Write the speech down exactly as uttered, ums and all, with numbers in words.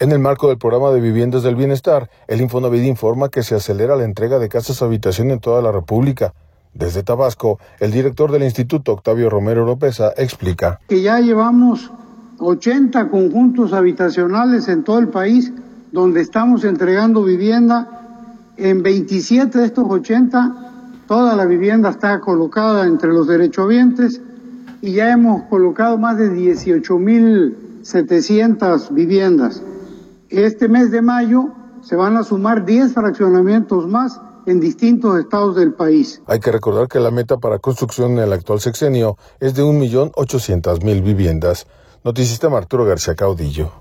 En el marco del programa de Viviendas del Bienestar, el Infonavit informa que se acelera la entrega de casas habitación en toda la República. Desde Tabasco, el director del instituto, Octavio Romero Oropesa, explica. Que ya llevamos ochenta conjuntos habitacionales en todo el país, donde estamos entregando vivienda. En veintisiete de estos ochenta, toda la vivienda está colocada entre los derechohabientes y ya hemos colocado más de dieciocho mil setecientas viviendas. Este mes de mayo se van a sumar diez fraccionamientos más en distintos estados del país. Hay que recordar que la meta para construcción en el actual sexenio es de un millón ochocientas mil viviendas. Noticista Arturo García Caudillo.